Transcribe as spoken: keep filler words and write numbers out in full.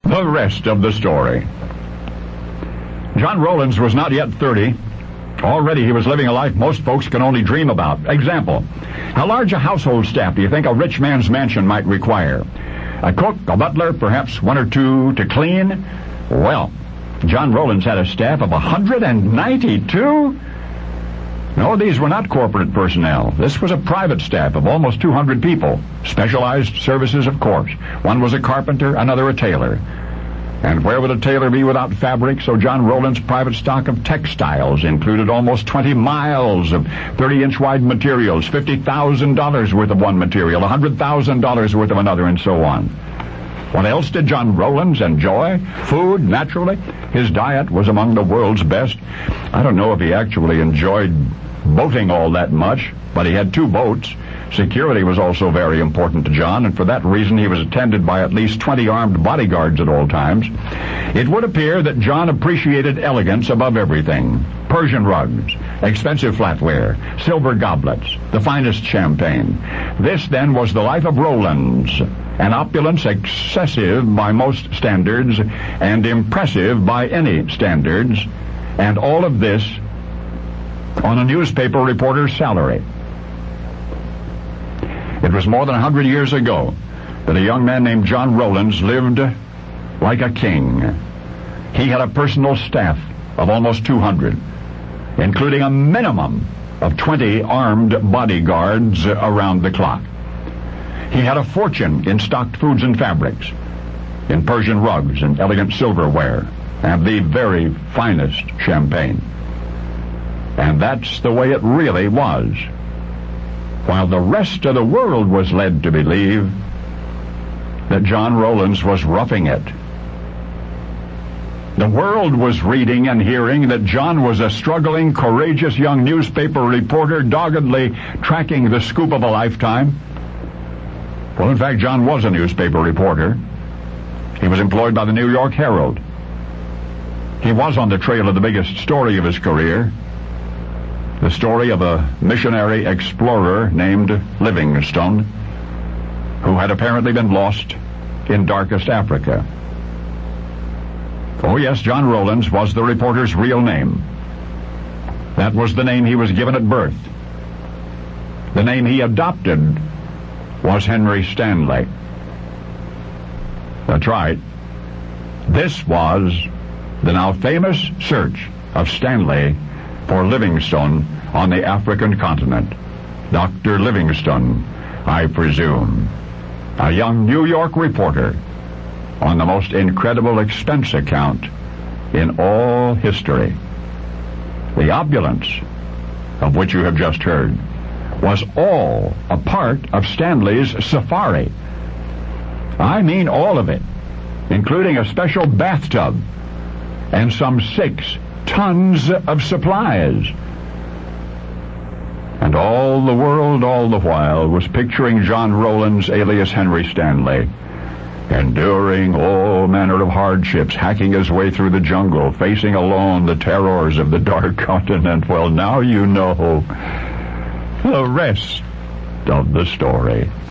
The rest of the story. John Rowlands was not yet thirty. Already he was living a life most folks can only dream about. Example, how large a household staff do you think a rich man's mansion might require? A cook, a butler, perhaps one or two to clean? Well, John Rowlands had a staff of one hundred ninety-two? No, these were not corporate personnel. This was a private staff of almost two hundred people. Specialized services, of course. One was a carpenter, another a tailor. And where would a tailor be without fabric? So John Rowlands' private stock of textiles included almost twenty miles of thirty-inch wide materials, fifty thousand dollars worth of one material, one hundred thousand dollars worth of another, and so on. What else did John Rowlands enjoy? Food, naturally. His diet was among the world's best. I don't know if he actually enjoyed boating all that much, but he had two boats. Security was also very important to John, and for that reason he was attended by at least twenty armed bodyguards at all times. It would appear that John appreciated elegance above everything. Persian rugs, expensive flatware, silver goblets, the finest champagne. This, then, was the life of Rowlands, an opulence excessive by most standards and impressive by any standards, and all of this on a newspaper reporter's salary. It was more than a hundred years ago that a young man named John Rowlands lived like a king. He had a personal staff of almost two hundred, including a minimum of twenty armed bodyguards around the clock. He had a fortune in stocked foods and fabrics, in Persian rugs and elegant silverware, and the very finest champagne. And that's the way it really was, while the rest of the world was led to believe that John Rowlands was roughing it. The world was reading and hearing that John was a struggling, courageous young newspaper reporter doggedly tracking the scoop of a lifetime. Well, in fact, John was a newspaper reporter. He was employed by the New York Herald. He was on the trail of the biggest story of his career, the story of a missionary explorer named Livingstone, who had apparently been lost in darkest Africa. Oh yes, John Rowlands was the reporter's real name. That was the name he was given at birth. The name he adopted was Henry Stanley. That's right. This was the now famous search of Stanley for Livingstone on the African continent. Doctor Livingstone, I presume. A young New York reporter on the most incredible expense account in all history. The opulence of which you have just heard was all a part of Stanley's safari. I mean all of it, including a special bathtub and some six tons of supplies. And all the world all the while was picturing John Rowlands, alias Henry Stanley, enduring all manner of hardships, hacking his way through the jungle, facing alone the terrors of the dark continent. Well, now you know the rest of the story.